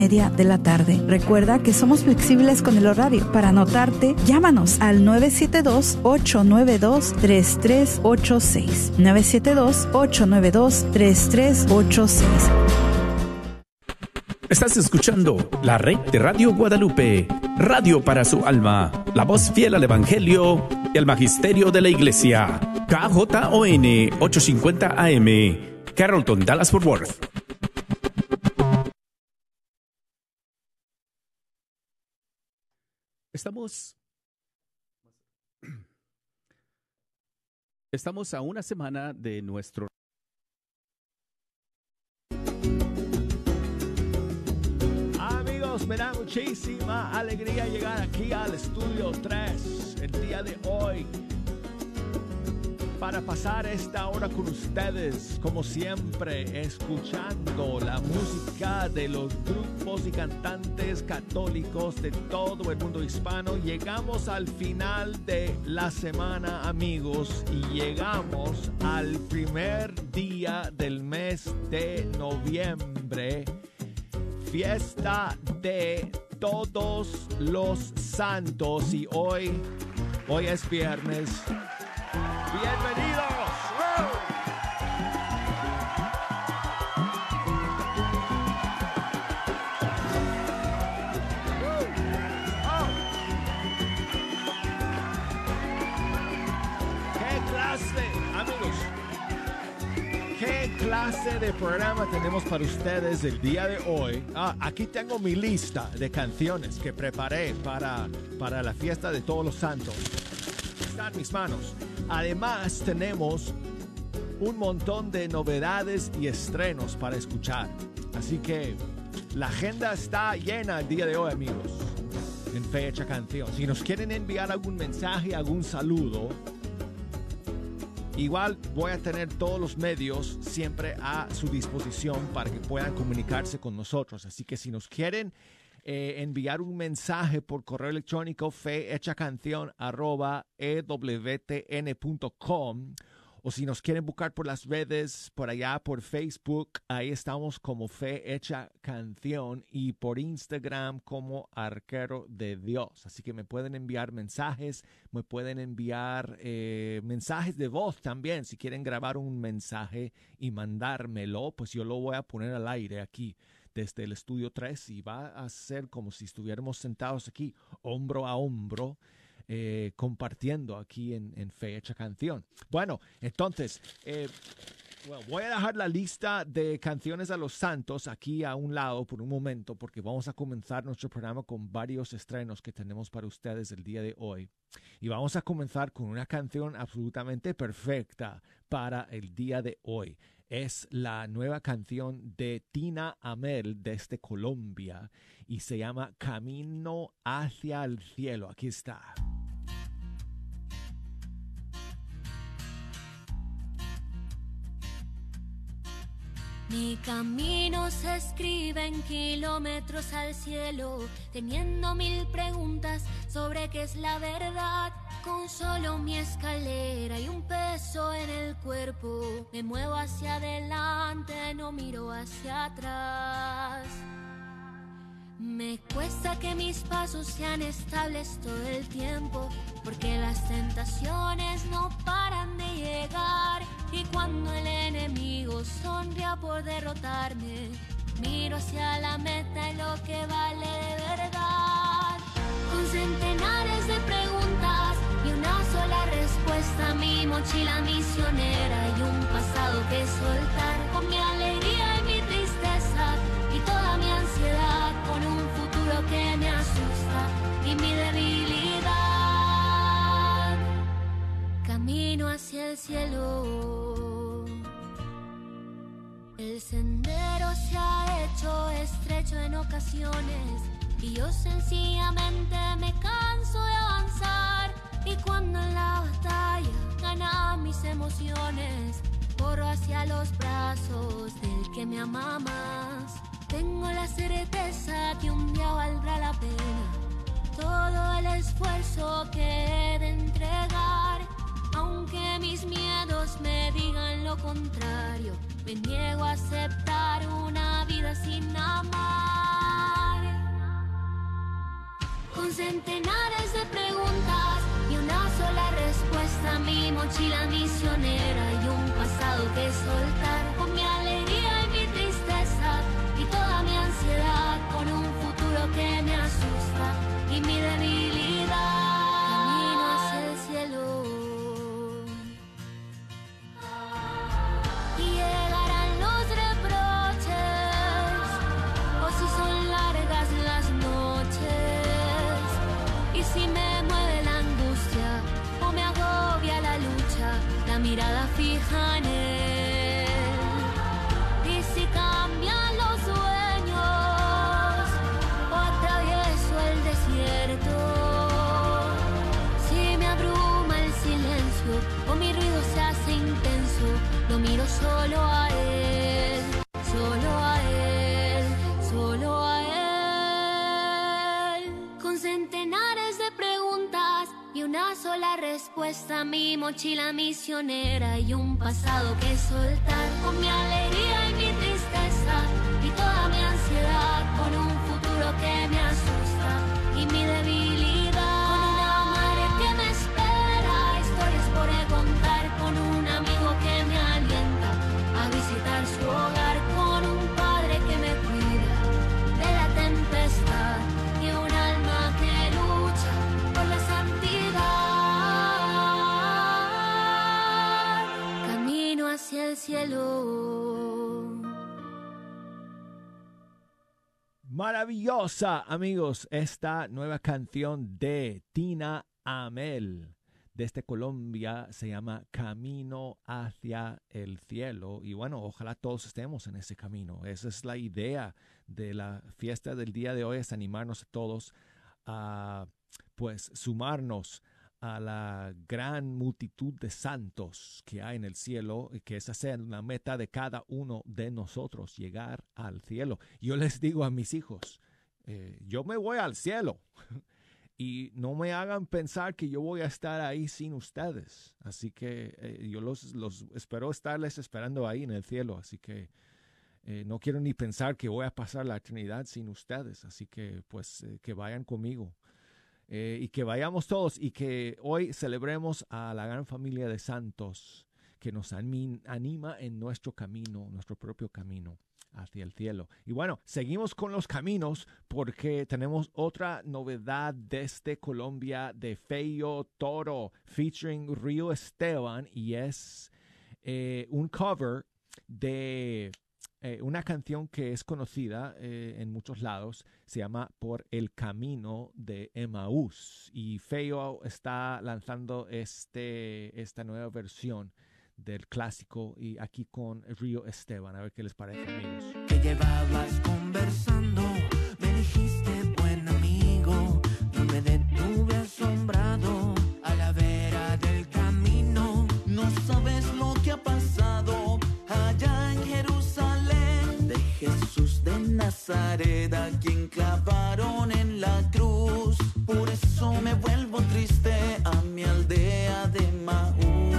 de la tarde. Recuerda que somos flexibles con el horario. Para anotarte, llámanos al 972-892-3386. 972-892-3386. Estás escuchando la red de Radio Guadalupe, radio para su alma, la voz fiel al Evangelio y al Magisterio de la Iglesia. KJON 850 AM, Carrollton, Dallas, Fort Worth. Estamos a una semana de nuestro... Amigos, me da muchísima alegría llegar aquí al Estudio 3 el día de hoy para pasar esta hora con ustedes, como siempre, escuchando la música de los grupos y cantantes católicos de todo el mundo hispano. Llegamos al final de la semana, amigos, y llegamos al primer día del mes de noviembre, fiesta de Todos los Santos, y hoy es viernes. ¡Bienvenidos! ¿Qué clase de programa tenemos para ustedes el día de hoy? Aquí tengo mi lista de canciones que preparé para la fiesta de Todos los Santos. Está en mis manos. Además, tenemos un montón de novedades y estrenos para escuchar. Así que la agenda está llena el día de hoy, amigos, en Fe Hecha Canción. Si nos quieren enviar algún mensaje, algún saludo, igual voy a tener todos los medios siempre a su disposición para que puedan comunicarse con nosotros. Así que si nos quieren enviar un mensaje por correo electrónico, fehechacancion@ewtn.com, o si nos quieren buscar por las redes, por allá por Facebook, ahí estamos como Fe Hecha Canción, y por Instagram como Arquero de Dios. Así que me pueden enviar mensajes, me pueden enviar mensajes de voz también. Si quieren grabar un mensaje y mandármelo, pues yo lo voy a poner al aire aquí desde el Estudio 3, y va a ser como si estuviéramos sentados aquí, hombro a hombro, compartiendo aquí en Fe Hecha Canción. Bueno, entonces, voy a dejar la lista de canciones a los santos aquí a un lado por un momento, porque vamos a comenzar nuestro programa con varios estrenos que tenemos para ustedes el día de hoy. Y vamos a comenzar con una canción absolutamente perfecta para el día de hoy. Es la nueva canción de Tina Amel desde Colombia y se llama Camino hacia el cielo. Aquí está. Mi camino se escribe en kilómetros al cielo, teniendo mil preguntas sobre qué es la verdad. Con solo mi escalera y un peso en el cuerpo, me muevo hacia adelante, no miro hacia atrás. Me cuesta que mis pasos sean estables todo el tiempo, porque las tentaciones no paran de llegar. Y cuando el enemigo sonría por derrotarme, miro hacia la meta y lo que vale de verdad. Con centenares de preguntas y una sola respuesta, mi mochila misionera y un pasado que soltar. Con mi alegría y mi tristeza y toda mi ansiedad, con un futuro que me asusta y mi debilidad. Camino hacia el cielo. El sendero se ha hecho estrecho en ocasiones y yo sencillamente me canso de avanzar. Y cuando en la batalla ganan mis emociones, corro hacia los brazos del que me ama más. Tengo la certeza que un día valdrá la pena todo el esfuerzo que he de entregar. Aunque mis miedos me digan lo contrario, me niego a aceptar una vida sin amar. con centenares de preguntas y una sola respuesta. Mi mochila misionera y un pasado que soltar, con mi alegría y mi tristeza y toda mi ansiedad, con un futuro que me asusta y mi debilidad. Camino hacia el cielo y llegarán los reproches, o si son largas las noches, y si me mueve la angustia o me agobia la lucha, la mirada fija en él. Y si cambian los sueños o atravieso el desierto, si me abruma el silencio o mi ruido se hace intenso, lo miro solo a él, solo a él, solo a él. Con centenares de preguntas y una sola respuesta, mi mochila misionera y un pasado que soltar, con mi alegría y mi tristeza y toda mi ansiedad, con un futuro que me asusta y mi debilidad, con una madre que me espera, historias por contar, con un amigo que me alienta a visitar su hogar, con un padre que me cuida de la tempestad y un alma que lucha por la santidad. Camino hacia el cielo. Maravillosa, amigos, esta nueva canción de Tina Amel desde Colombia se llama Camino hacia el cielo. Y bueno, ojalá todos estemos en ese camino. Esa es la idea de la fiesta del día de hoy, es animarnos a todos a pues sumarnos a la gran multitud de santos que hay en el cielo, y que esa sea una meta de cada uno de nosotros, llegar al cielo. Yo les digo a mis hijos, yo me voy al cielo y no me hagan pensar que yo voy a estar ahí sin ustedes. Así que yo los espero estarles esperando ahí en el cielo. Así que no quiero ni pensar que voy a pasar la eternidad sin ustedes. Así que pues que vayan conmigo. Y que vayamos todos y que hoy celebremos a la gran familia de santos que nos anima en nuestro camino, nuestro propio camino hacia el cielo. Y bueno, seguimos con los caminos porque tenemos otra novedad desde Colombia de Feyo Toro featuring Río Esteban, y es un cover de una canción que es conocida en muchos lados. Se llama Por el Camino de Emaús, y Feyo está lanzando esta nueva versión del clásico, y aquí con Río Esteban. A ver qué les parece, amigos. Que llevabas conversando, me dijiste buen amigo, yo me detuve asombrado a la vera del camino. No sabes lo que ha pasado allá en Jerusalén, de Jesús de Nazaret, a quien clavaron en la cruz. Por eso me vuelvo triste a mi aldea de Maús.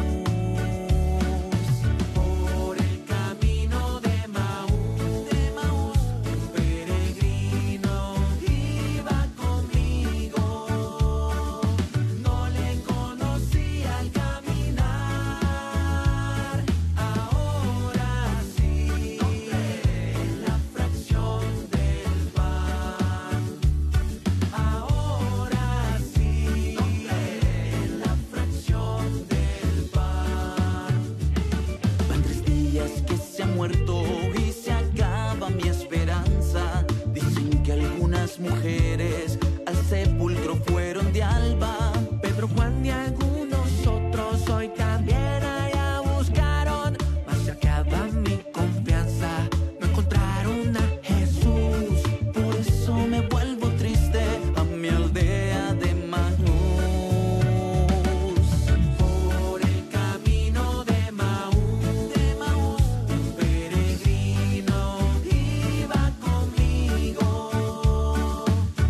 Mujeres al sepulcro fueron de alba. Pedro, Juan y algunos otros hoy también allá buscaron, mas se acaba mi confianza, no encontraron a Jesús. Por eso me vuelvo triste a mi aldea de Maús. Por el camino de Maús, un peregrino iba conmigo.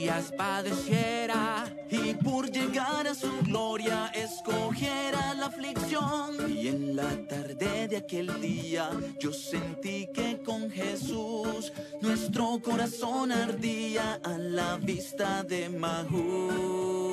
Mesías padeciera y por llegar a su gloria escogiera la aflicción. Y en la tarde de aquel día yo sentí que con Jesús nuestro corazón ardía a la vista de Maús.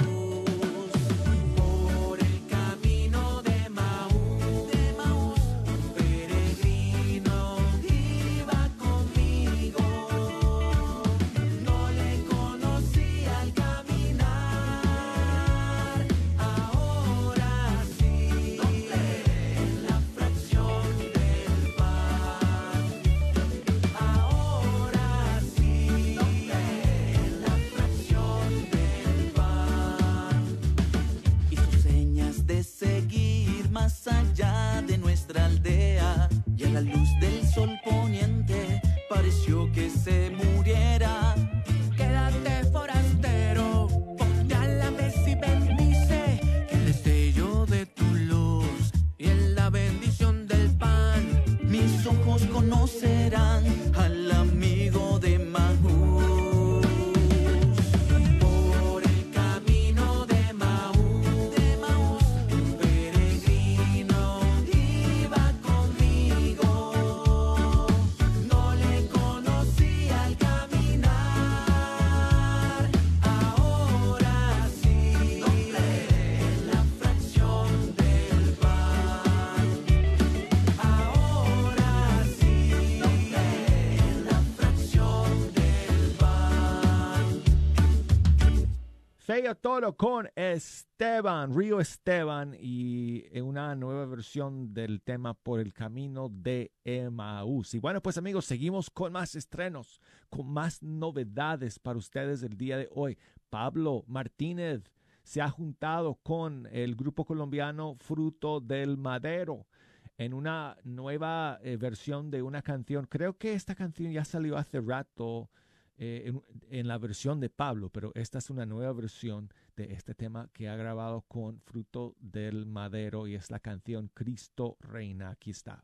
Más allá de nuestra aldea, y a la luz del sol poniente pareció que se muriera. Quédate, forastero, ponte a la mesa y bendice, que el destello de tu luz y en la bendición del pan mis ojos conocerán al amigo de Maús. Fe a Todo con Esteban, Río Esteban, y en una nueva versión del tema Por el Camino de Emaús. Y bueno, pues amigos, seguimos con más estrenos, con más novedades para ustedes el día de hoy. Pablo Martínez se ha juntado con el grupo colombiano Fruto del Madero en una nueva versión de una canción. Creo que esta canción ya salió hace rato en la versión de Pablo, pero esta es una nueva versión de este tema que ha grabado con Fruto del Madero y es la canción Cristo Reina. Aquí está.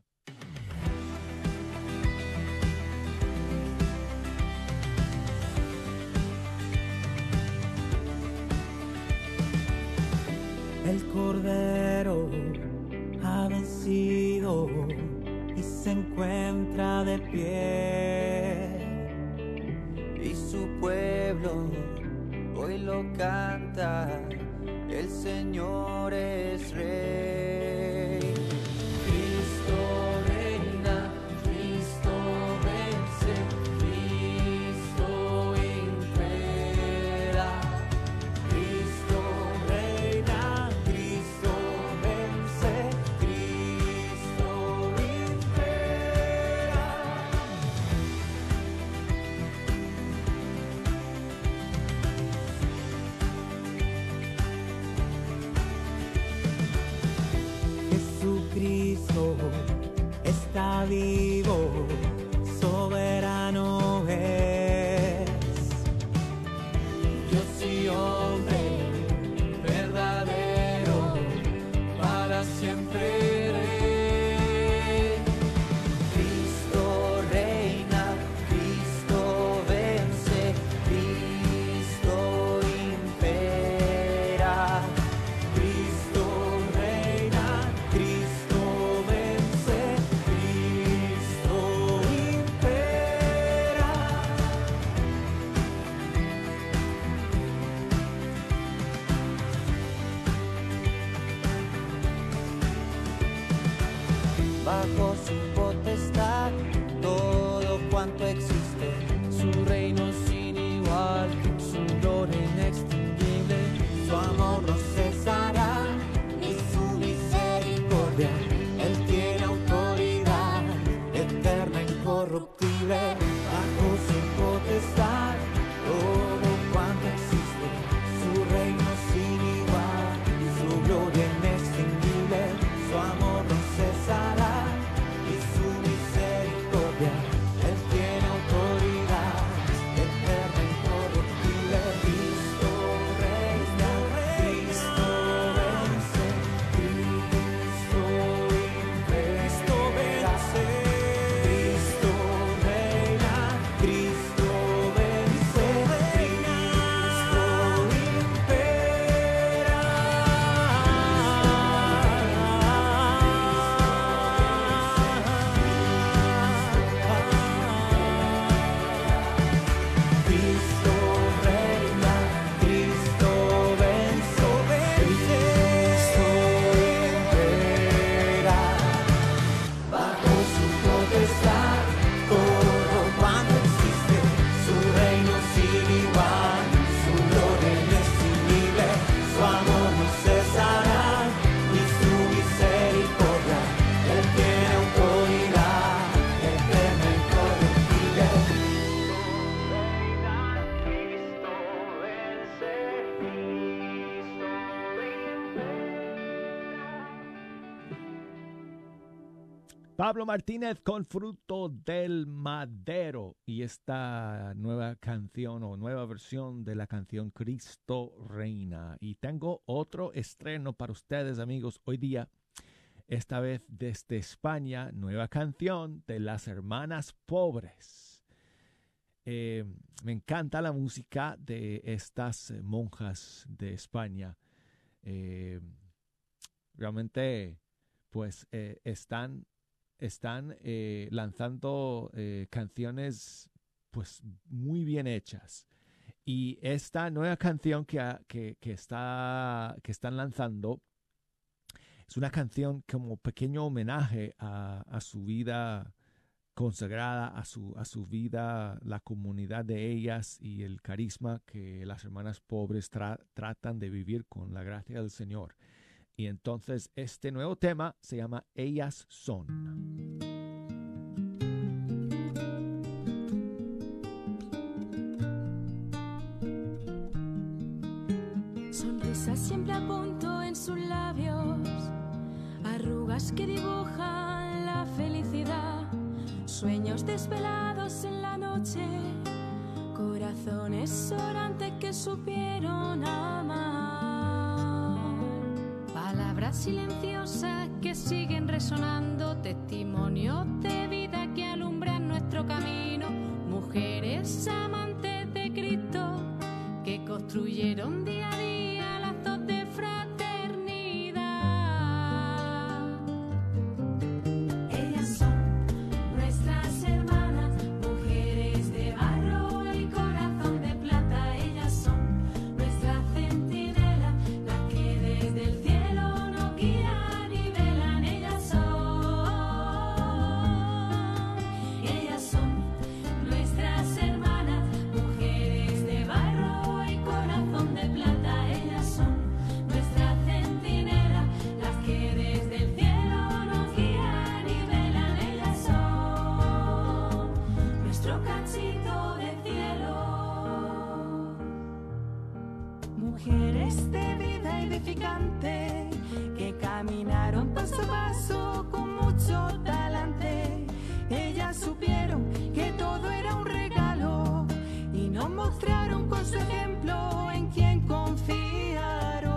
El Cordero ha vencido y se encuentra de pie. Y su pueblo hoy lo canta, el Señor es Rey. Cristo reina, Cristo vence, Cristo impera. Cristo reina, Cristo vence, Cristo impera. Jesucristo está vivo, soberano es. Dios y hombre verdadero, para siempre Rey. Cristo reina, Cristo vence, Cristo impera. Cristo reina, Cristo vence, Cristo impera. Bajo su potestad todo cuanto existe, su reino sin igual, su gloria inextinguible, su amor no cesará y su misericordia. Él tiene autoridad eterna, incorruptible. Bajo su potestad todo cuanto existe, su reino sin igual, su gloria inextinguible, su amor no cesará y Pablo Martínez con Fruto del Madero y esta nueva canción o nueva versión de la canción Cristo Reina. Y tengo otro estreno para ustedes, amigos, hoy día, esta vez desde España, nueva canción de las Hermanas Pobres. Me encanta la música de estas monjas de España. Realmente, pues, están lanzando canciones pues muy bien hechas. Y esta nueva canción que están lanzando es una canción como pequeño homenaje a su vida consagrada, a su vida, la comunidad de ellas y el carisma que las hermanas pobres tratan de vivir con la gracia del Señor. Y entonces este nuevo tema se llama Ellas Son. Sonrisa siempre a punto en sus labios, arrugas que dibujan la felicidad, sueños desvelados en la noche, corazones orantes que supieron amar. Palabras silenciosas que siguen resonando, testimonios de vida que alumbran nuestro camino, mujeres amantes de Cristo que construyeron día a día lazos de fraternidad. Ellas son nuestras hermanas, mujeres de barro y corazón de plata. Ellas son nuestra centinela, las que desde el cielo nos guían y velan. Ellas son nuestras hermanas, mujeres de barro y corazón de plata. Ellas son nuestra centinela, las que desde el cielo nos guían y velan. Ellas son nuestro cachito de cielo. Mujeres de vida edificante que caminaron paso a paso con mucho talante. Ellas supieron que todo era un regalo y nos mostraron con su ejemplo en quien confiaron.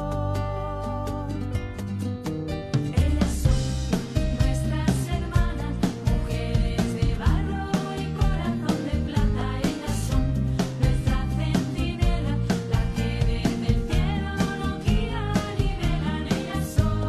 Ellas son nuestras hermanas, mujeres de barro y corazón de plata. Ellas son nuestra centinela, las que desde el cielo nos guían y velan. Ellas son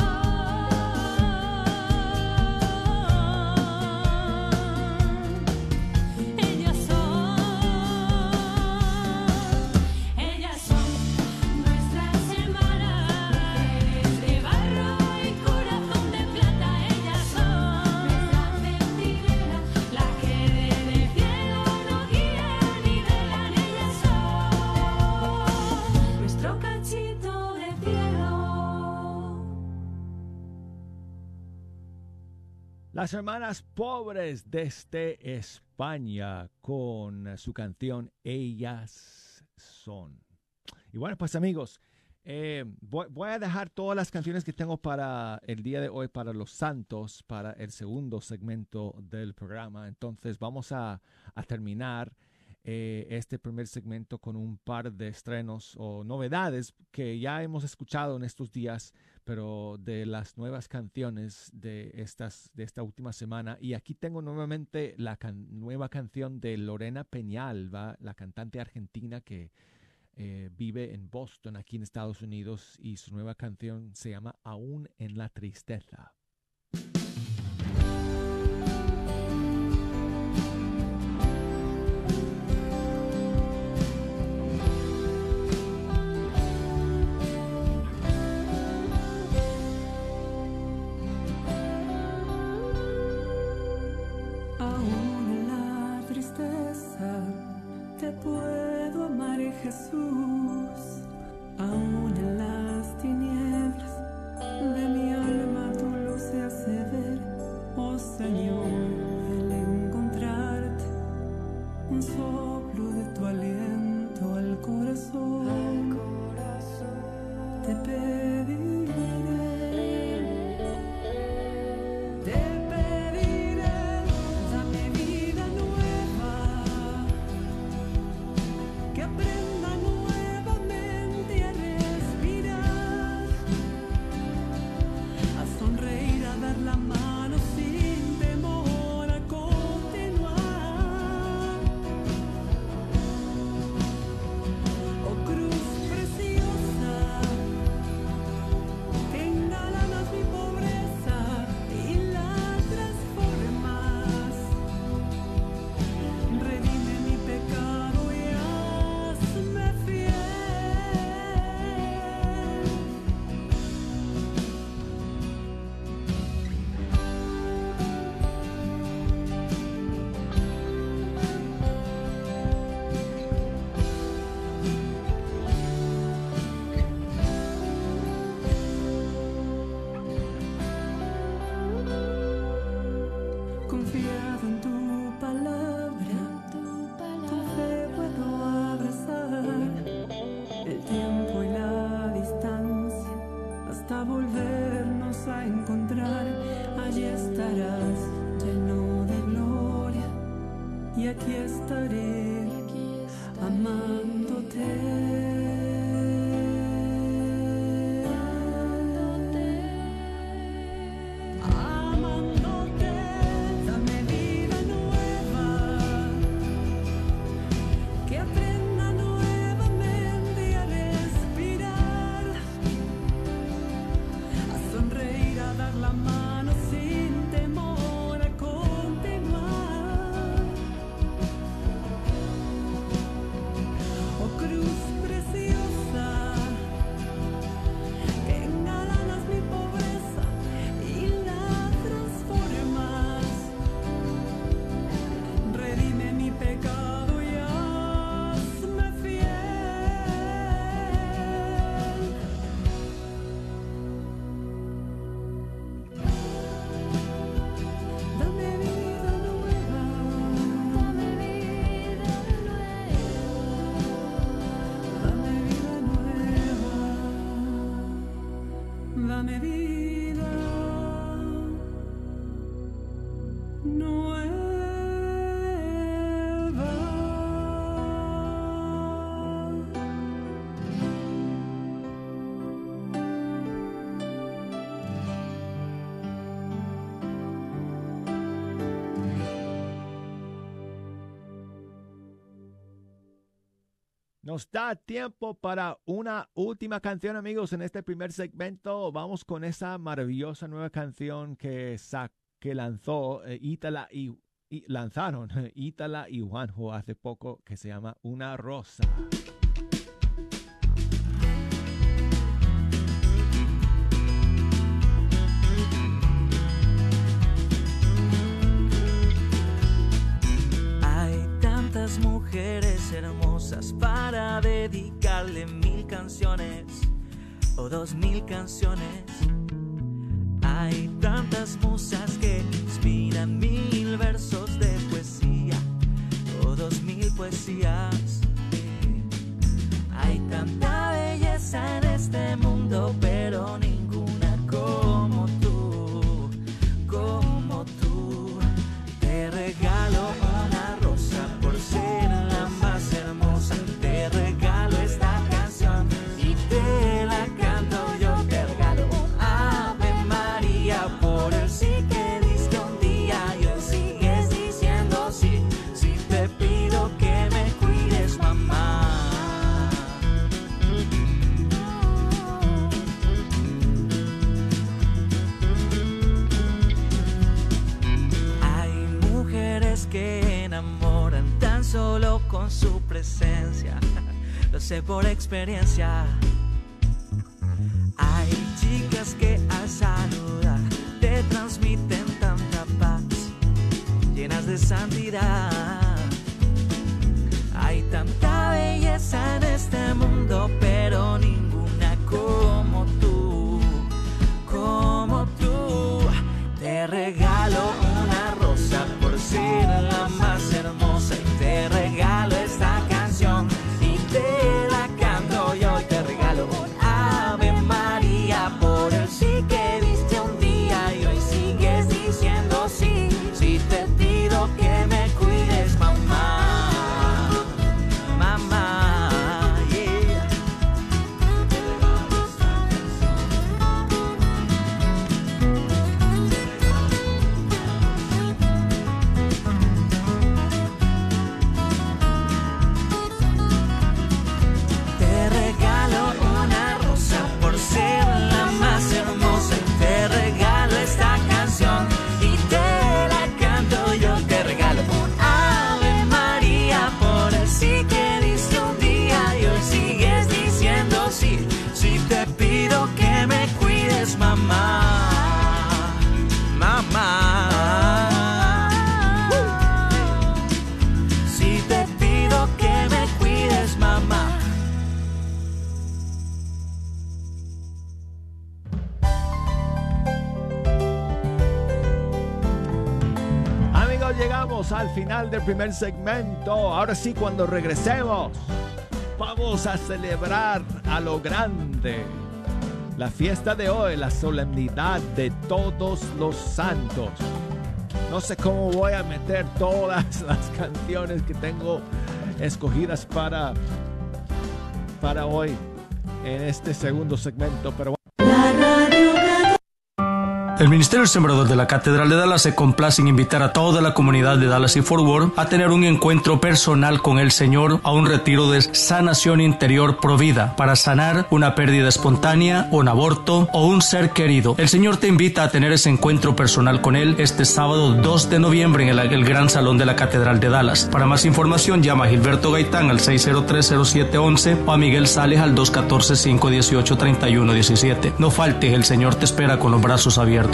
Las Hermanas Pobres desde España con su canción Ellas Son. Y bueno, pues amigos, voy a dejar todas las canciones que tengo para el día de hoy, para los santos, para el segundo segmento del programa. Entonces vamos a terminar este primer segmento con un par de estrenos o novedades que ya hemos escuchado en estos días, pero de las nuevas canciones de esta última semana. Y aquí tengo nuevamente la nueva canción de Lorena Peñalba, la cantante argentina que vive en Boston, aquí en Estados Unidos, y su nueva canción se llama Aún en la Tristeza. Te puedo amar, Jesús, aún en las tinieblas de mi alma tu luz se hace ver, oh Señor, al encontrarte un soplo de tu aliento al corazón, te pediré. Nos da tiempo para una última canción, amigos, en este primer segmento. Vamos con esa maravillosa nueva canción que lanzó lanzaron Ítala y Juanjo hace poco, que se llama Una Rosa. Mujeres hermosas para dedicarle 1000 canciones o 2000 canciones. Hay tantas musas que inspiran 1000 versos de poesía o 2000 poesías. Hay tanta belleza en este mundo, pero ninguna como tú, como tú. Te regalo una rosa por ser la más hermosa. Te regalo esta canción y te la canto yo. Te regalo un Ave María por el sí que diste un día y hoy sigues diciendo sí. Si te pido que me cuides, mamá. Hay mujeres que enamoran tan solo con su presencia, lo sé por experiencia. Hay chicas que al saludar te transmiten tanta paz, llenas de santidad. Hay tanta belleza en este mundo, pero ninguna como tú, como tú. Te regalo una rosa por ser la más hermosa y te regalo esta canción y te la canto yo. Y te regalo un Ave María por el sí que diste un día y hoy sigues diciendo sí. Si te pido que me cuides, mamá, mamá, yeah. Te regalo esta Te regalo una rosa por ser la más hermosa. Te regalo esta canción y te la canto yo. Te regalo un Ave María por el sí que diste un día y hoy sigues diciendo sí. Si te pido que me cuides, mamá, mamá. Si te pido que me cuides, mamá. Amigos, llegamos al final del primer segmento. Ahora sí, cuando regresemos, vamos a celebrar a lo grande la fiesta de hoy, la solemnidad de Todos los Santos. No sé cómo voy a meter todas las canciones que tengo escogidas para hoy en este segundo segmento, pero El Ministerio Sembrador de la Catedral de Dallas se complace en invitar a toda la comunidad de Dallas y Fort Worth a tener un encuentro personal con el Señor a un retiro de sanación interior Provida para sanar una pérdida espontánea, un aborto o un ser querido. El Señor te invita a tener ese encuentro personal con Él este sábado 2 de noviembre en el Gran Salón de la Catedral de Dallas. Para más información llama a Gilberto Gaitán al 603-0711 o a Miguel Sales al 214-518-3117. No faltes, el Señor te espera con los brazos abiertos.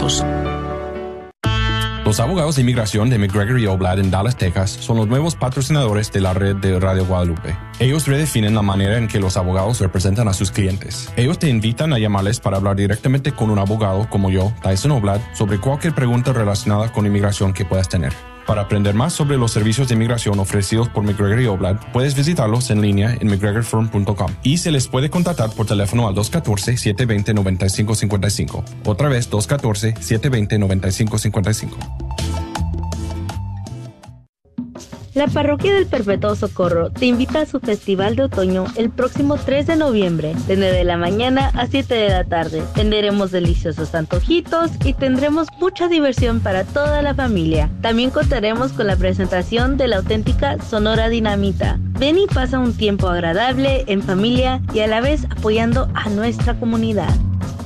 Los abogados de inmigración de McGregor y Oblad en Dallas, Texas, son los nuevos patrocinadores de la red de Radio Guadalupe. Ellos redefinen la manera en que los abogados representan a sus clientes. Ellos te invitan a llamarles para hablar directamente con un abogado como yo, Tyson Oblad, sobre cualquier pregunta relacionada con inmigración que puedas tener. Para aprender más sobre los servicios de inmigración ofrecidos por McGregor y Oblad, puedes visitarlos en línea en mcgregorfirm.com y se les puede contactar por teléfono al 214-720-9555. Otra vez, 214-720-9555. La Parroquia del Perpetuo Socorro te invita a su festival de otoño el próximo 3 de noviembre, de 9 de la mañana a 7 de la tarde. Venderemos deliciosos antojitos y tendremos mucha diversión para toda la familia. También contaremos con la presentación de la auténtica Sonora Dinamita. Ven y pasa un tiempo agradable en familia y a la vez apoyando a nuestra comunidad.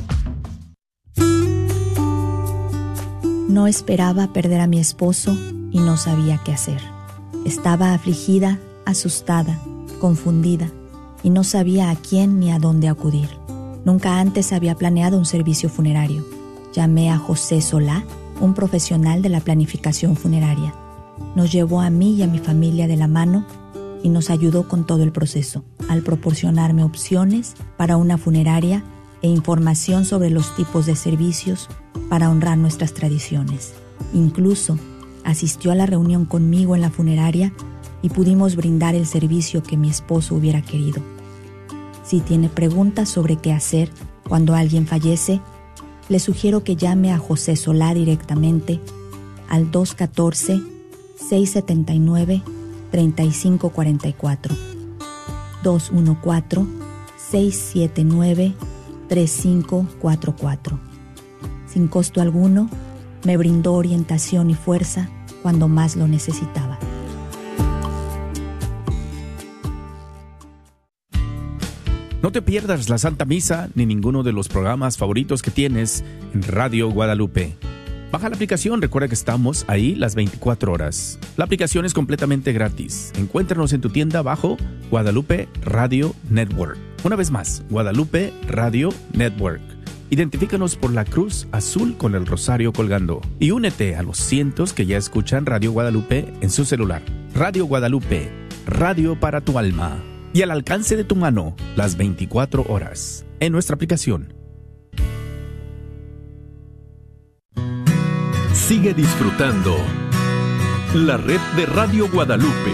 No esperaba perder a mi esposo y no sabía qué hacer. Estaba afligida, asustada, confundida y no sabía a quién ni a dónde acudir. Nunca antes había planeado un servicio funerario. Llamé a José Solá, un profesional de la planificación funeraria. Nos llevó a mí y a mi familia de la mano y nos ayudó con todo el proceso, al proporcionarme opciones para una funeraria e información sobre los tipos de servicios para honrar nuestras tradiciones. Incluso asistió a la reunión conmigo en la funeraria y pudimos brindar el servicio que mi esposo hubiera querido. Si tiene preguntas sobre qué hacer cuando alguien fallece, le sugiero que llame a José Solá directamente al 214-679-3544, 214-679-3544. Sin costo alguno, me brindó orientación y fuerza cuando más lo necesitaba. No te pierdas la Santa Misa ni ninguno de los programas favoritos que tienes en Radio Guadalupe. Baja la aplicación, recuerda que estamos ahí las 24 horas. La aplicación es completamente gratis. Encuéntranos en tu tienda bajo Guadalupe Radio Network. Una vez más, Guadalupe Radio Network. Identifícanos por la cruz azul con el rosario colgando. Y únete a los cientos que ya escuchan Radio Guadalupe en su celular. Radio Guadalupe, radio para tu alma. Y al alcance de tu mano, las 24 horas. En nuestra aplicación. Sigue disfrutando la red de Radio Guadalupe.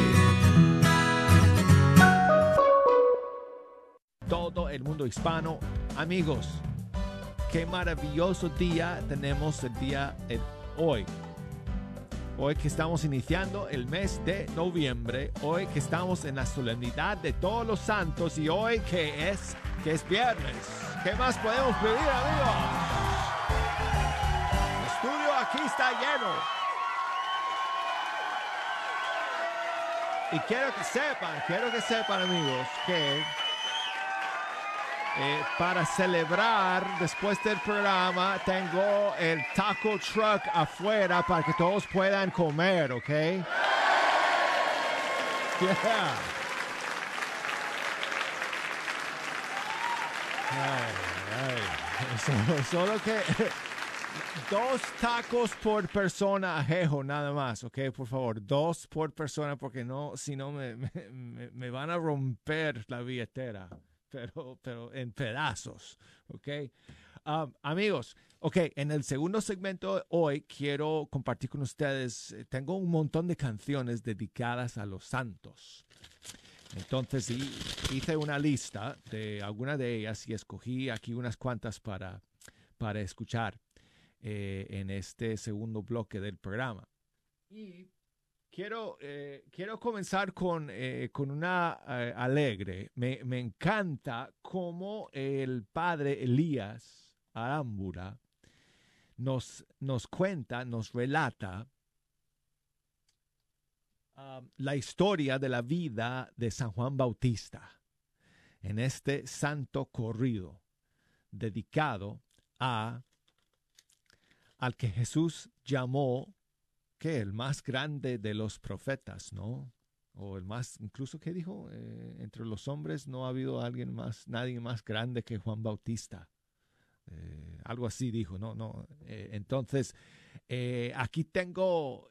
Todo el mundo hispano, amigos. Qué maravilloso día tenemos el día de hoy. Hoy que estamos iniciando el mes de noviembre, hoy que estamos en la solemnidad de todos los santos y hoy que es viernes. ¿Qué más podemos pedir, amigos? El estudio aquí está lleno. Y quiero que sepan, amigos, que para celebrar, después del programa, tengo el taco truck afuera para que todos puedan comer, ¿ok? Yeah. Solo que 2 tacos por persona, Ajejo, nada más, ¿ok? Por favor, 2 por persona, porque si no me van a romper la billetera. Pero en pedazos, ¿ok? Amigos, ok, en el segundo segmento de hoy quiero compartir con ustedes, tengo un montón de canciones dedicadas a los santos. Entonces hice una lista de algunas de ellas y escogí aquí unas cuantas para escuchar en este segundo bloque del programa. Y quiero comenzar con una alegre. Me encanta cómo el padre Elías Arámbura nos cuenta, nos relata la historia de la vida de San Juan Bautista en este santo corrido dedicado al que Jesús llamó el más grande de los profetas, ¿no? O el más, incluso, ¿qué dijo? Entre los hombres no ha habido nadie más grande que Juan Bautista. Algo así dijo, ¿no? Entonces, aquí tengo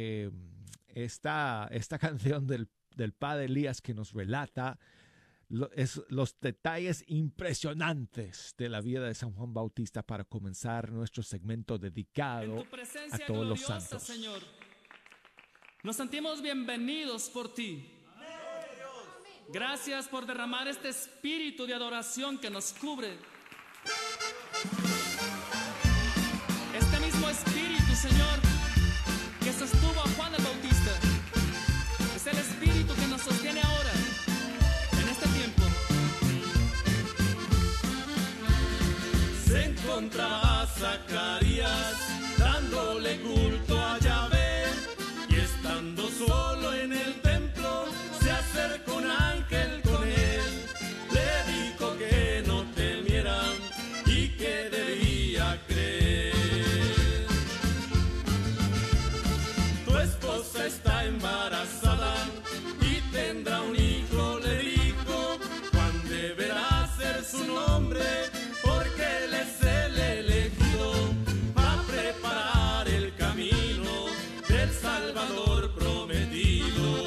esta canción del padre Elías que nos relata los detalles impresionantes de la vida de San Juan Bautista para comenzar nuestro segmento dedicado a todos los santos. Señor, nos sentimos bienvenidos por ti. Gracias por derramar este espíritu de adoración que nos cubre. Este mismo espíritu, Señor, que sostuvo a Juan el Bautista, encontraba Zacarías dándole culto a Yahvé, y estando solo en el templo se acercó un ángel con él, le dijo que no temiera y que debía creer. Tu esposa está embarazada y tendrá un hijo, le dijo. Juan deberá ser su nombre, porque él es el elegido. Va a preparar el camino del Salvador prometido.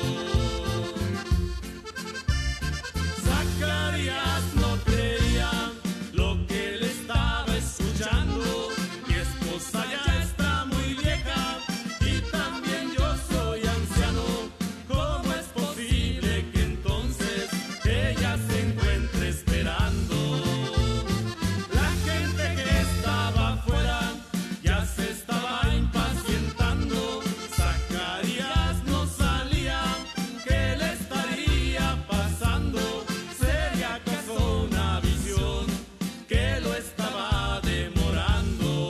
Zacarías no creía lo que él estaba escuchando. Mi esposa ya está muy vieja y también yo soy anciano. ¿Cómo es posible que entonces ella se encuentre esperando? La gente que estaba afuera ya se estaba impacientando. Zacarías no salía, ¿qué le estaría pasando? ¿Sería acaso una visión que lo estaba demorando?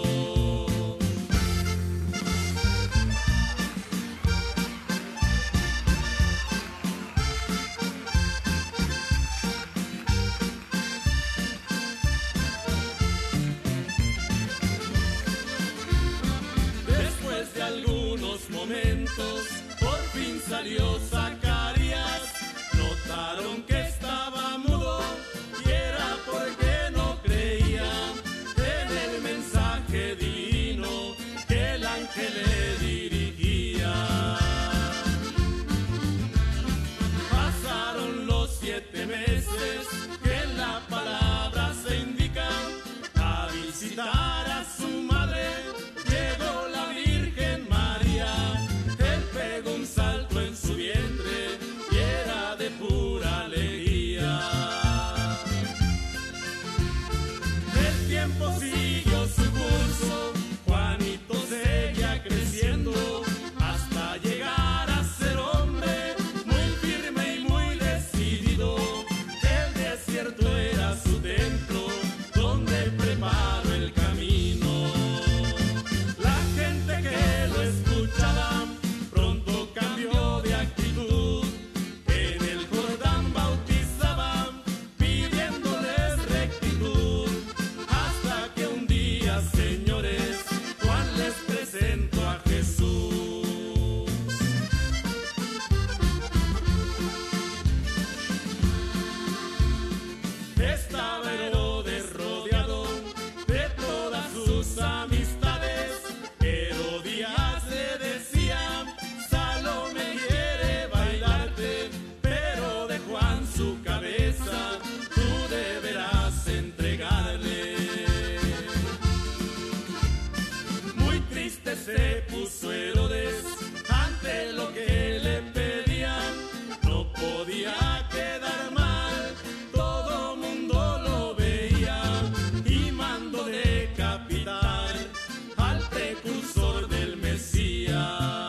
Después de algunos momentos, por fin salió Zacarías. Notaron que estaba mudo y era porque no creía en el mensaje divino que el ángel le dirigía. Pasaron los 7 meses que en la palabra se indica. A visitar a su madre llegó la Virgen María. Él pegó un salto en su vientre y era de pura alegría. El tiempo siguió su curso, Juanito seguía creciendo hasta llegar a ser hombre muy firme y muy decidido. El desierto era su templo donde preparó el camino. La gente que lo escuchaba pronto cambió de actitud. En el Jordán bautizaban pidiéndoles rectitud, hasta que un día, señores, Juan les presentó a Jesús. Estaba Herodes rodeado de todas sus amistades. Herodías le decía: Salomé quiere bailarte, pero de Juan su cabeza tú deberás entregarle. Muy triste se puso Herodes ante lo que le pedían. No podía quedar mal, todo mundo lo veía, y mandó decapitar al precursor del Mesías.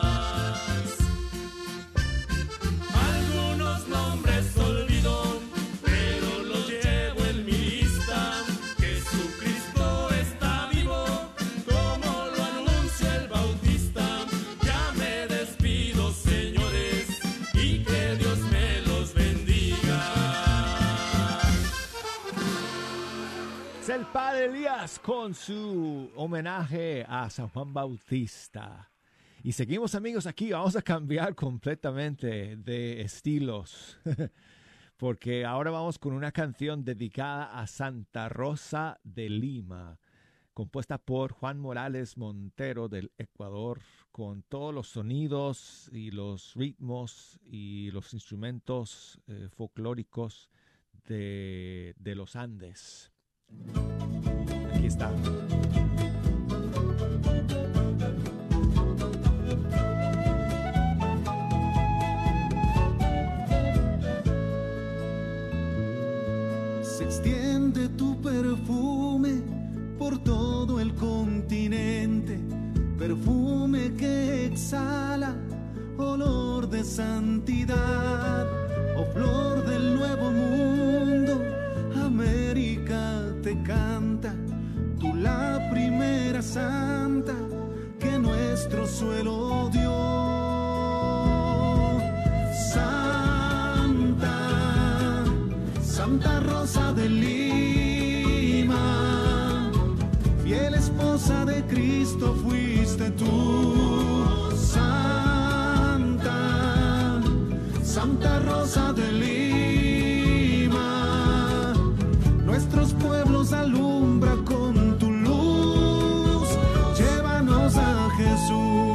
Algunos nombres olvido, pero los llevo en mi lista. Jesucristo está vivo, como lo anuncia el Bautista. Ya me despido, señores, y que Dios me los bendiga. Es el padre Elías con su homenaje a San Juan Bautista. Y seguimos, amigos, aquí. Vamos a cambiar completamente de estilos, porque ahora vamos con una canción dedicada a Santa Rosa de Lima, compuesta por Juan Morales Montero del Ecuador, con todos los sonidos y los ritmos y los instrumentos folclóricos de los Andes. Aquí está. Se extiende tu perfume por todo el continente, perfume que exhala olor de santidad, oh flor del nuevo mundo. América te canta tú la primera santa que nuestro suelo dio. Santa, Santa Rosa de Lima, fiel esposa de Cristo fuiste tú. Santa, Santa Rosa de Lima, nuestros pueblos alumbra con tu luz, llévanos a Jesús.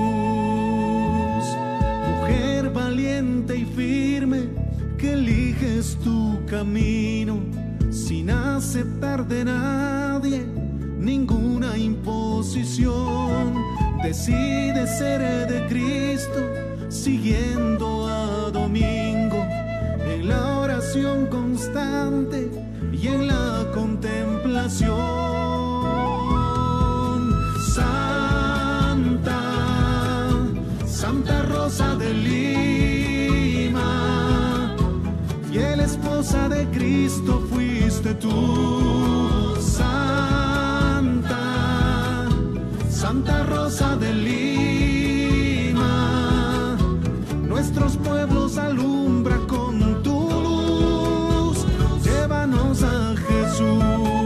Mujer valiente y firme, que eliges tu camino, sin aceptar de nadie ninguna imposición. Decide ser de Cristo, siguiendo a Domingo, en la oración constante y en la contemplación. Santa, Santa Rosa de Lima, fiel esposa de Cristo fuiste tú. Santa, Santa Rosa de Lima, nuestros pueblos alumbra con tu luz, llévanos a Jesús.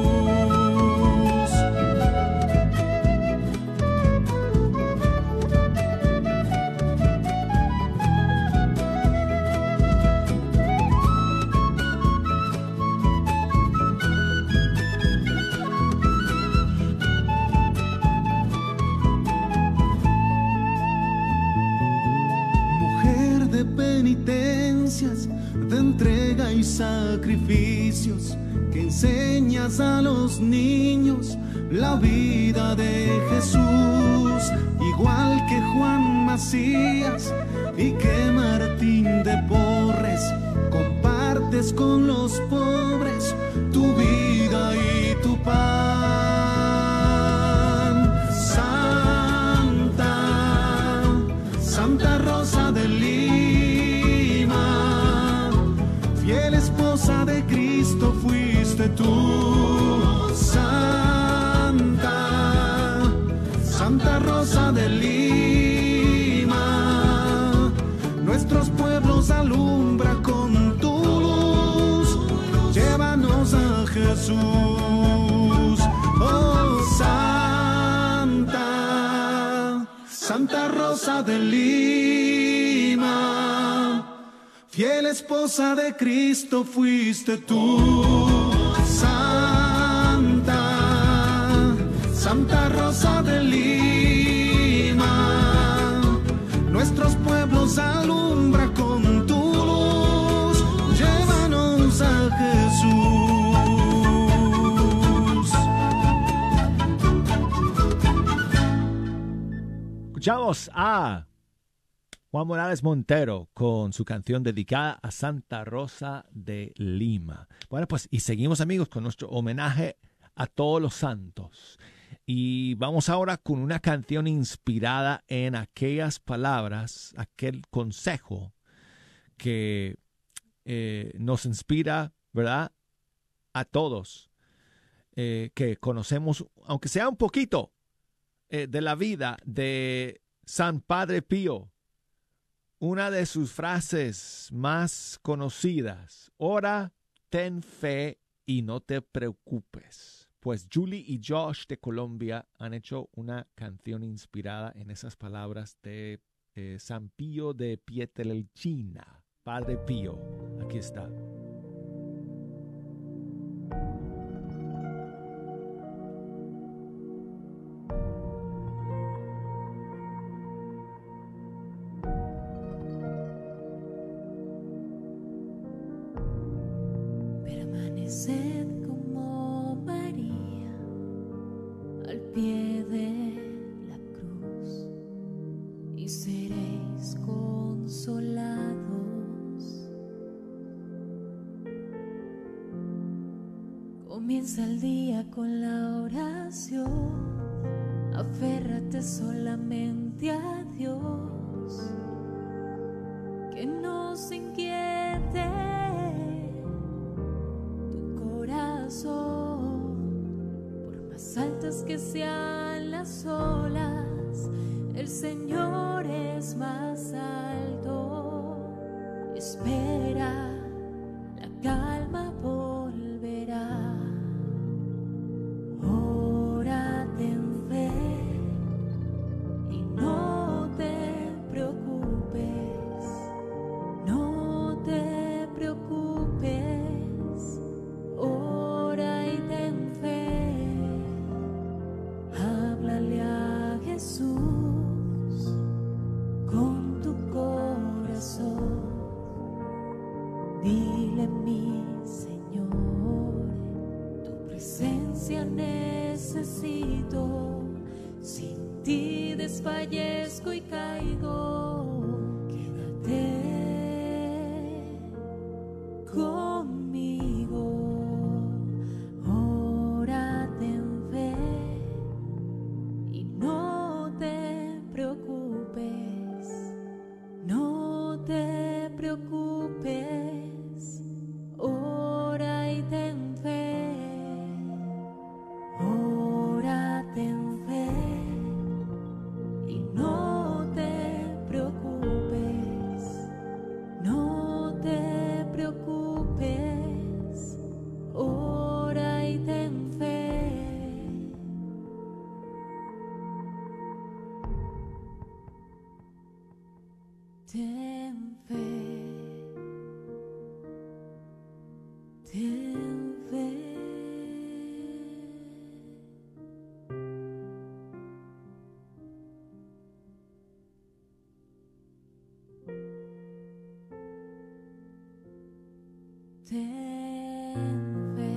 De entrega y sacrificios, que enseñas a los niños la vida de Jesús, igual que Juan Macías y que Martín de Porres, compartes con los pobres tu vida y tu pan. Santa, Santa Rosa de Lima, fiel esposa de Cristo fuiste tú. Santa, Santa Rosa de Lima, nuestros pueblos alumbra con tu luz, llévanos a Jesús. Oh, Santa, Santa Rosa de Lima, fiel esposa de Cristo fuiste tú. Santa, Santa Rosa de Lima, nuestros pueblos alumbra con tu luz, llévanos a Jesús. Escuchamos a Juan Morales Montero con su canción dedicada a Santa Rosa de Lima. Bueno, pues y seguimos, amigos, con nuestro homenaje a todos los santos. Y vamos ahora con una canción inspirada en aquellas palabras, aquel consejo que nos inspira, ¿verdad?, a todos que conocemos, aunque sea un poquito, de la vida de San Padre Pío. Una de sus frases más conocidas: ora, ten fe y no te preocupes. Pues Julie y Josh de Colombia han hecho una canción inspirada en esas palabras de San Pío de Pietrelcina. Padre Pío, aquí está. Sed como María al pie de la cruz y seréis consolados. Comienza el día con la oración, aférrate solamente a Dios, que no se inquiete por más alto altas que sean las olas, el Señor es más alto. Espera, la calma volverá. Ora, ten fe y no te preocupes, no te preocupes. Ora y ten fe, háblale a Jesús con tu corazón. Dile, mi Señor, tu presencia necesito, sin ti desfallezco y caigo. Quédate conmigo, ora, ten fe y no te preocupes, no te preocupes, ora y ten fe, ora, ten fe y no te preocupes, no te preocupes, ora y ten fe. Ten fe, ten fe. Ten fe.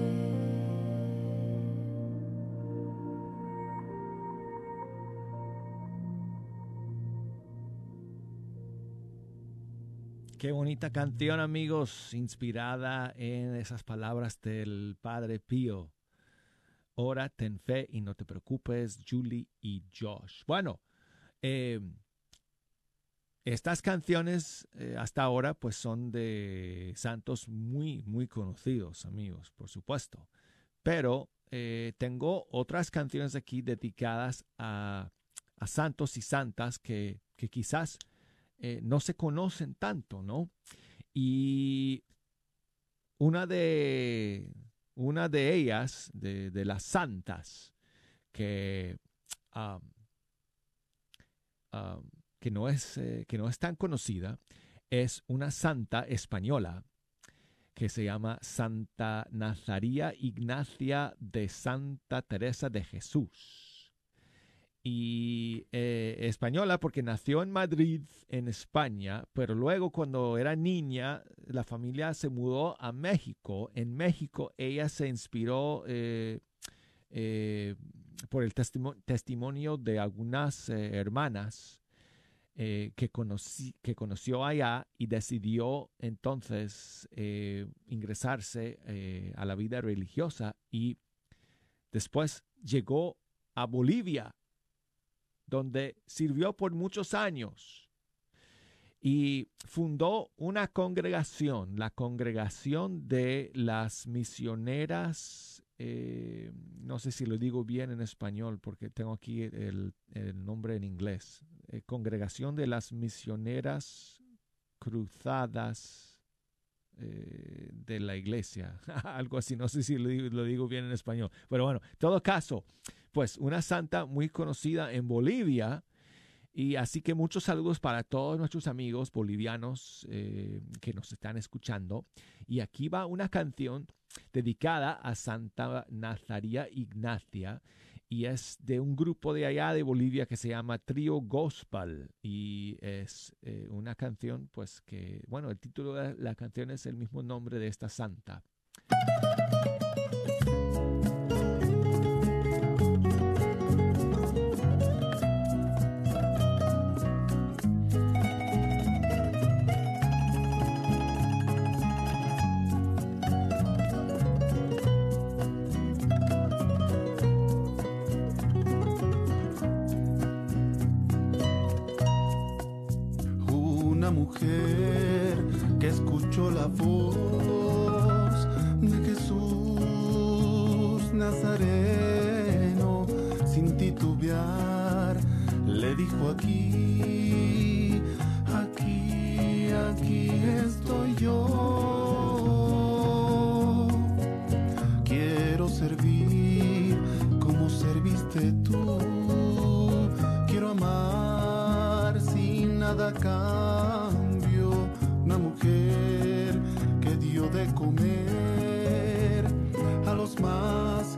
Qué bonita canción, amigos, inspirada en esas palabras del Padre Pío. Ora, ten fe y no te preocupes, Julie y Josh. Bueno, estas canciones hasta ahora pues son de santos muy, muy conocidos, amigos, por supuesto. Pero tengo otras canciones aquí dedicadas a santos y santas que quizás no se conocen tanto, ¿no? Y una de ellas, de las santas, que no es tan conocida, es una santa española que se llama Santa Nazaría Ignacia de Santa Teresa de Jesús. Y española porque nació en Madrid, en España, pero luego cuando era niña la familia se mudó a México. En México ella se inspiró por el testimonio de algunas hermanas que conoció allá, y decidió entonces ingresarse a la vida religiosa, y después llegó a Bolivia, donde sirvió por muchos años y fundó una congregación, la Congregación de las Misioneras, no sé si lo digo bien en español porque tengo aquí el nombre en inglés, Congregación de las Misioneras Cruzadas de la Iglesia, algo así, no sé si lo digo bien en español, pero bueno, en todo caso, pues una santa muy conocida en Bolivia. Y así que muchos saludos para todos nuestros amigos bolivianos que nos están escuchando. Y aquí va una canción dedicada a Santa Nazaría Ignacia, y es de un grupo de allá de Bolivia que se llama Trío Gospel, y es una canción pues que, bueno, el título de la canción es el mismo nombre de esta santa. Mujer que escuchó la voz de Jesús Nazareno sin titubear, le dijo aquí, aquí, aquí estoy yo. Quiero servir como serviste tú. Quiero amar sin nada a cambio. Una mujer que dio de comer a los más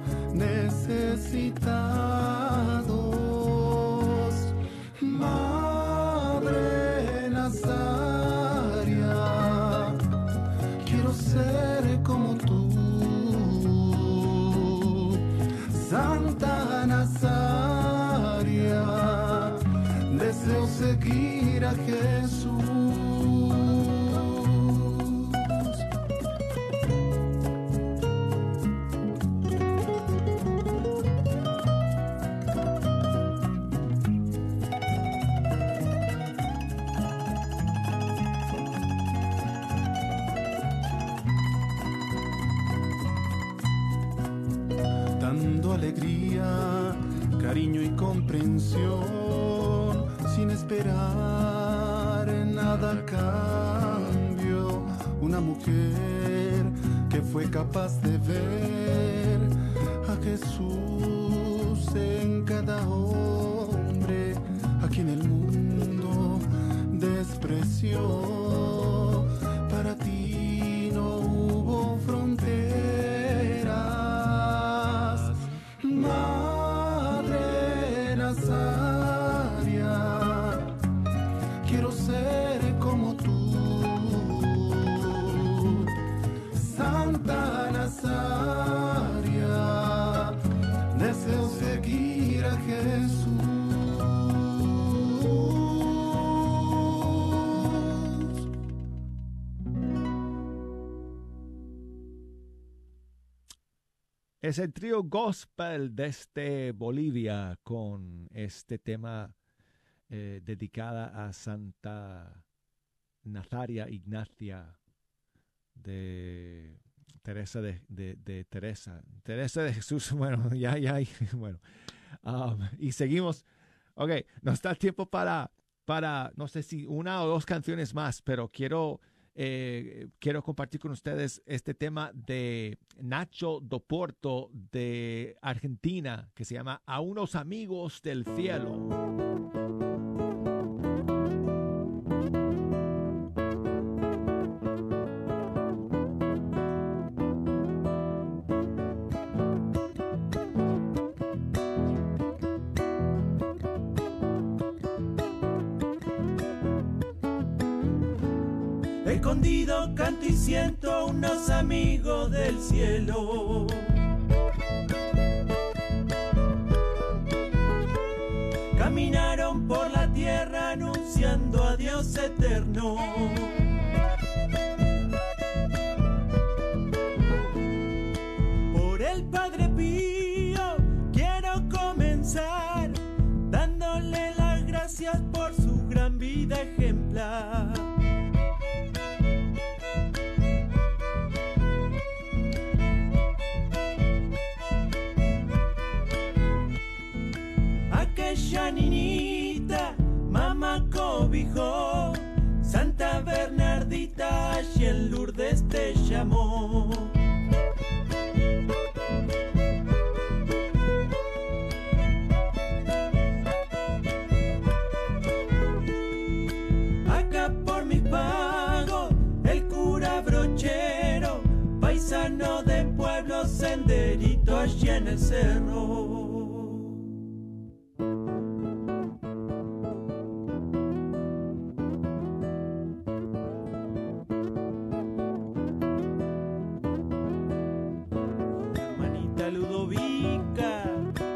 necesitados. Madre Nazaria, quiero ser como tú. Santa Nazaria, deseo seguir a Jesús. Alegría, cariño y comprensión, sin esperar nada a cambio. Una mujer que fue capaz de ver a Jesús en cada hombre, a quien el mundo despreció. Para ti no hubo fronteras. Madre Nazaria, quiero ser como tú. Santa Nazaria, deseo seguir a Jesús. Es el trío gospel desde Bolivia con este tema dedicada a Santa Nazaria Ignacia de Teresa de Teresa de Jesús. Bueno, ya, bueno. Y seguimos. Ok, nos da tiempo para no sé si una o dos canciones más, pero quiero compartir con ustedes este tema de Nacho Doporto de Argentina que se llama A unos amigos del cielo. Escondido canto y siento unos amigos del cielo. Caminaron por la tierra anunciando a Dios eterno. Por el Padre Pío quiero comenzar dándole las gracias por su gran vida ejemplar. Aquella niñita, mamá cobijó, Santa Bernardita allí en Lourdes te llamó. Acá por mis pagos, el cura brochero, paisano de pueblo, senderito allí en el cerro. Ludovica,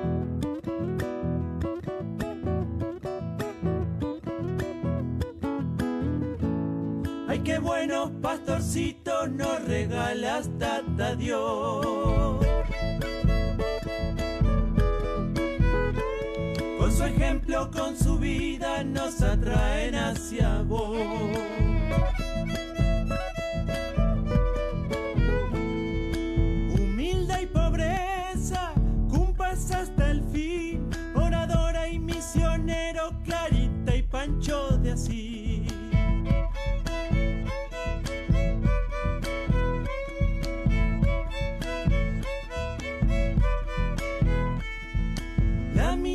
ay qué buenos pastorcitos nos regalas, tata Dios. Con su ejemplo, con su vida nos atraen hacia vos. Hasta el fin,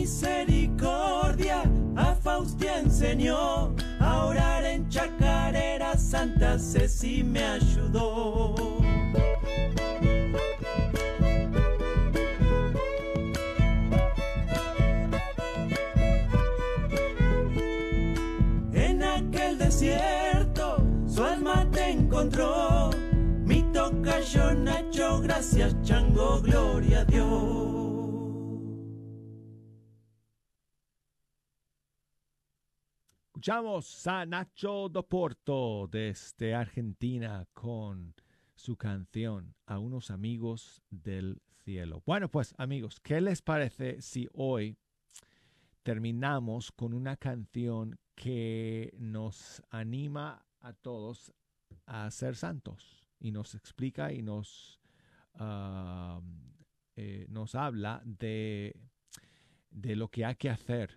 misericordia a Faustia enseñó a orar en chacarera. Santa Ceci me ayudó. En aquel desierto su alma te encontró. Mi tocayo Nacho, gracias Chango, gloria a Dios. Escuchamos a Nacho Doporto desde Argentina con su canción A unos amigos del cielo. Bueno, pues amigos, ¿qué les parece si hoy terminamos con una canción que nos anima a todos a ser santos y nos explica y nos habla de lo que hay que hacer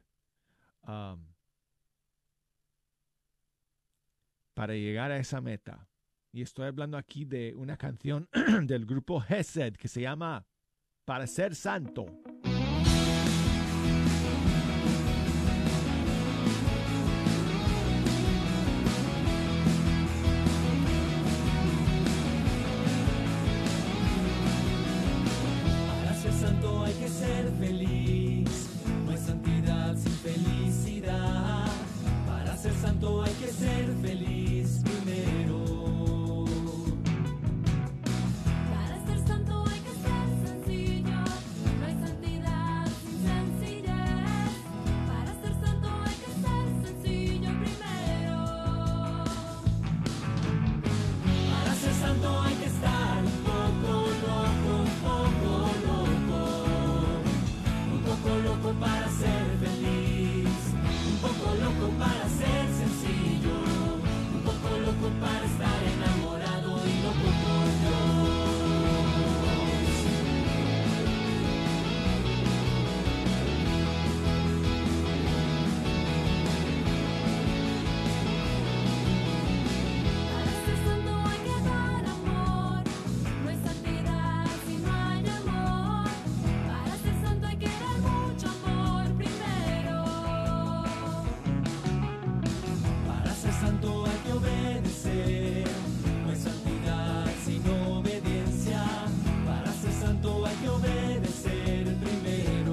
para llegar a esa meta? Y estoy hablando aquí de una canción del grupo Hesed que se llama Para ser santo. Para ser santo hay que ser feliz, no hay santidad sin felicidad. Para ser santo hay que ser feliz primero. Para ser santo hay que ser sencillo, no hay santidad sin sencillez. Para ser santo hay que ser sencillo primero. Para ser santo hay que estar un poco loco, para ser feliz, un poco loco para ser sencillo, un poco loco para estar enamorado y loco por Dios. Para ser santo hay que dar amor, no hay santidad si no hay amor. Para ser santo hay que dar mucho amor primero. Para ser santo hay que obedecer, no hay santidad sin obediencia. Para ser santo hay que obedecer primero.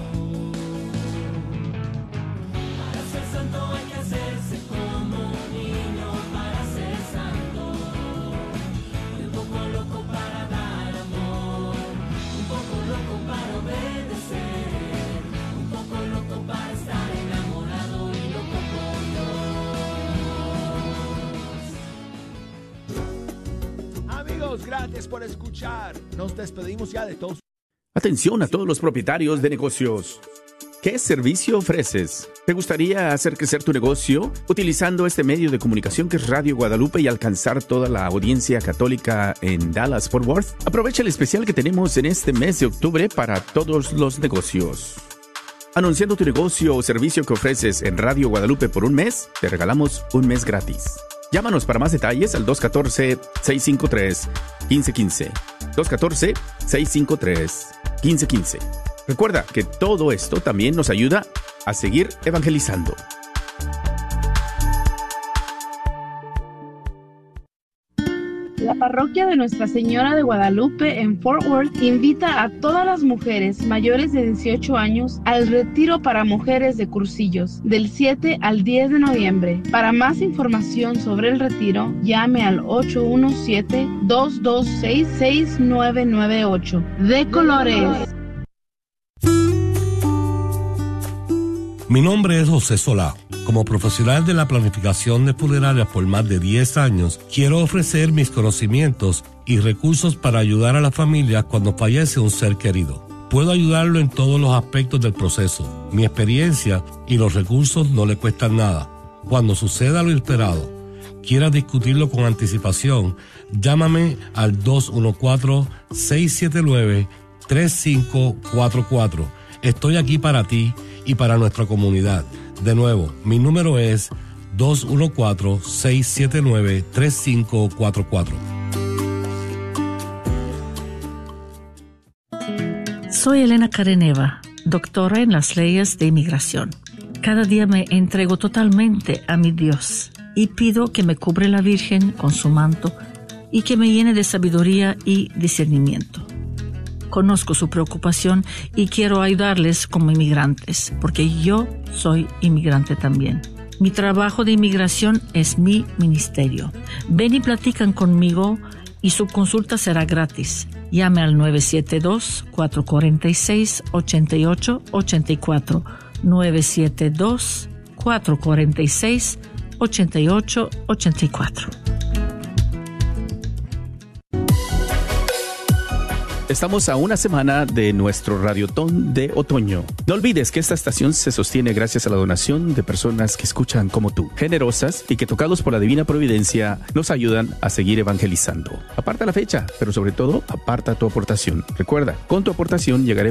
Para ser santo hay que hacerse como un niño. Para ser santo, un poco loco para dar amor, un poco loco para obedecer, un poco loco para estar enamorado y loco por Dios. Amigos, gracias por escuchar. Nos despedimos ya de todos. Atención a todos los propietarios de negocios. ¿Qué servicio ofreces? ¿Te gustaría hacer crecer tu negocio utilizando este medio de comunicación que es Radio Guadalupe y alcanzar toda la audiencia católica en Dallas-Fort Worth? Aprovecha el especial que tenemos en este mes de octubre para todos los negocios. Anunciando tu negocio o servicio que ofreces en Radio Guadalupe por un mes, te regalamos un mes gratis. Llámanos para más detalles al 214-653-1515. 214-653-1515. Recuerda que todo esto también nos ayuda a seguir evangelizando. La parroquia de Nuestra Señora de Guadalupe en Fort Worth invita a todas las mujeres mayores de 18 años al retiro para mujeres de Cursillos del 7 al 10 de noviembre. Para más información sobre el retiro, llame al 817-226-6998. De colores. Mi nombre es José Solá. Como profesional de la planificación de funerarias por más de 10 años, quiero ofrecer mis conocimientos y recursos para ayudar a las familias cuando fallece un ser querido. Puedo ayudarlo en todos los aspectos del proceso. Mi experiencia y los recursos no le cuestan nada. Cuando suceda lo esperado, quieras discutirlo con anticipación, llámame al 214-679-3544. Estoy aquí para ti y para nuestra comunidad. De nuevo, mi número es 214-679-3544. Soy Elena Careneva doctora en las leyes de inmigración. Cada día me entrego totalmente a mi Dios y pido que me cubre la Virgen con su manto y que me llene de sabiduría y discernimiento. Conozco su preocupación y quiero ayudarles como inmigrantes, porque yo soy inmigrante también. Mi trabajo de inmigración es mi ministerio. Ven y platican conmigo y su consulta será gratis. Llame al 972-446-8884. 972-446-8884. Estamos a una semana de nuestro Radiotón de otoño. No olvides que esta estación se sostiene gracias a la donación de personas que escuchan como tú, generosas y que tocados por la divina providencia nos ayudan a seguir evangelizando. Aparta la fecha, pero sobre todo aparta tu aportación. Recuerda, con tu aportación llegaremos